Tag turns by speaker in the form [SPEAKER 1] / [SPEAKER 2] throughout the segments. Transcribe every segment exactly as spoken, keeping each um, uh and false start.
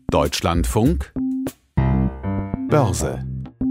[SPEAKER 1] Deutschlandfunk Börse.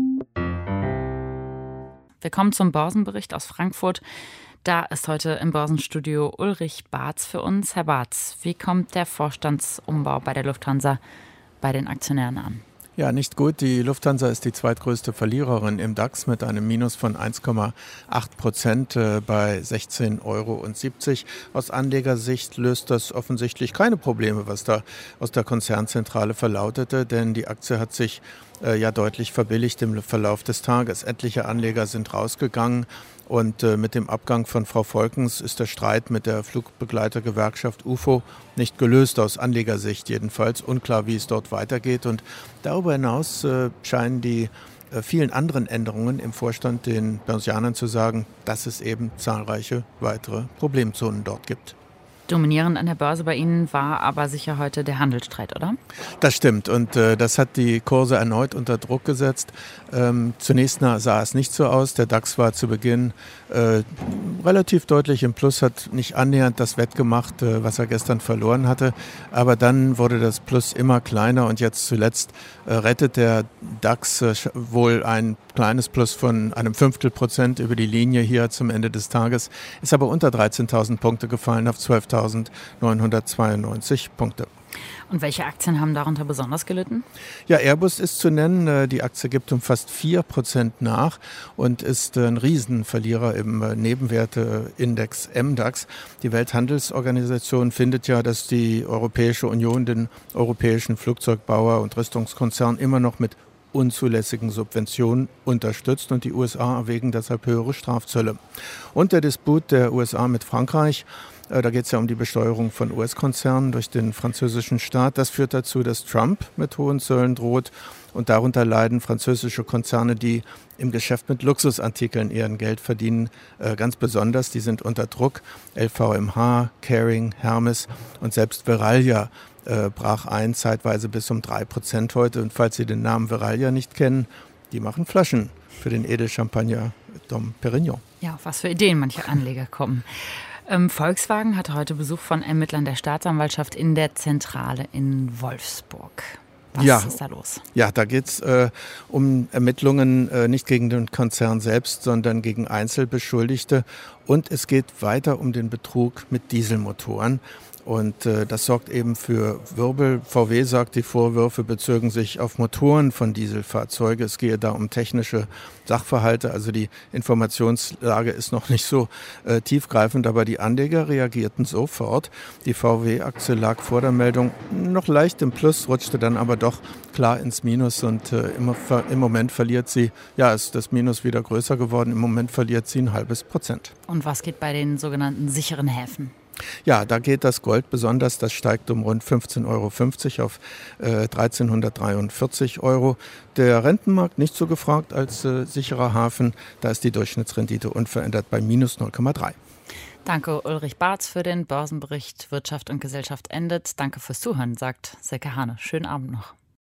[SPEAKER 2] Wir kommen zum Börsenbericht aus Frankfurt. Da ist heute im Börsenstudio Ulrich Barz für uns. Herr Barz, wie kommt der Vorstandsumbau bei der Lufthansa bei den Aktionären an?
[SPEAKER 3] Ja, nicht gut. Die Lufthansa ist die zweitgrößte Verliererin im DAX mit einem Minus von eins Komma acht Prozent bei sechzehn Euro siebzig. Aus Anlegersicht löst das offensichtlich keine Probleme, was da aus der Konzernzentrale verlautete, denn die Aktie hat sich äh, ja deutlich verbilligt im Verlauf des Tages. Etliche Anleger sind rausgegangen. Und äh, mit dem Abgang von Frau Volkens ist der Streit mit der Flugbegleitergewerkschaft U F O nicht gelöst, aus Anlegersicht jedenfalls. Unklar, wie es dort weitergeht. Und darüber hinaus äh, scheinen die äh, vielen anderen Änderungen im Vorstand den Börsianern zu sagen, dass es eben zahlreiche weitere Problemzonen dort gibt.
[SPEAKER 2] Dominierend an der Börse bei Ihnen war aber sicher heute der Handelsstreit, oder?
[SPEAKER 3] Das stimmt und äh, das hat die Kurse erneut unter Druck gesetzt. Ähm, zunächst sah es nicht so aus. Der DAX war zu Beginn äh, relativ deutlich im Plus, hat nicht annähernd das wettgemacht, äh, was er gestern verloren hatte. Aber dann wurde das Plus immer kleiner und jetzt zuletzt äh, rettet der DAX äh, wohl ein kleines Plus von einem Fünftel Prozent über die Linie hier zum Ende des Tages, ist aber unter dreizehntausend Punkte gefallen auf zwölftausendneunhundertzweiundneunzig Punkte.
[SPEAKER 2] Und welche Aktien haben darunter besonders gelitten?
[SPEAKER 3] Ja, Airbus ist zu nennen. Die Aktie gibt um fast vier Prozent nach und ist ein Riesenverlierer im Nebenwerteindex M DAX. Die Welthandelsorganisation findet ja, dass die Europäische Union den europäischen Flugzeugbauer und Rüstungskonzern immer noch mit unzulässigen Subventionen unterstützt und die U S A erwägen deshalb höhere Strafzölle. Und der Disput der U S A mit Frankreich, äh, da geht es ja um die Besteuerung von U S-Konzernen durch den französischen Staat. Das führt dazu, dass Trump mit hohen Zöllen droht und darunter leiden französische Konzerne, die im Geschäft mit Luxusartikeln ihren Geld verdienen, äh, ganz besonders. Die sind unter Druck. L V M H, Kering, Hermes und selbst Verallia Äh, brach ein, zeitweise bis um drei Prozent heute. Und falls Sie den Namen Verallia nicht kennen, die machen Flaschen für den Edelchampagner Dom Pérignon.
[SPEAKER 2] Ja, auf was für Ideen manche Anleger kommen. Ähm, Volkswagen hatte heute Besuch von Ermittlern der Staatsanwaltschaft in der Zentrale in Wolfsburg. Was
[SPEAKER 3] ja,
[SPEAKER 2] ist da los?
[SPEAKER 3] Ja, da geht es äh, um Ermittlungen äh, nicht gegen den Konzern selbst, sondern gegen Einzelbeschuldigte. Und es geht weiter um den Betrug mit Dieselmotoren. Und äh, das sorgt eben für Wirbel. V W sagt, die Vorwürfe bezögen sich auf Motoren von Dieselfahrzeugen. Es gehe da um technische Sachverhalte. Also die Informationslage ist noch nicht so äh, tiefgreifend, aber die Anleger reagierten sofort. Die V W-Aktie lag vor der Meldung noch leicht im Plus, rutschte dann aber doch klar ins Minus und äh, im, im Moment verliert sie, ja, ist das Minus wieder größer geworden. Im Moment verliert sie ein halbes Prozent.
[SPEAKER 2] Und was geht bei den sogenannten sicheren Häfen?
[SPEAKER 3] Ja, da geht das Gold besonders. Das steigt um rund fünfzehn Euro fünfzig auf äh, dreizehnhundertdreiundvierzig Euro. Der Rentenmarkt nicht so gefragt als äh, sicherer Hafen. Da ist die Durchschnittsrendite unverändert bei minus null Komma drei.
[SPEAKER 2] Danke Ulrich Barz für den Börsenbericht. Wirtschaft und Gesellschaft endet. Danke fürs Zuhören, sagt Silke Hane. Schönen Abend noch.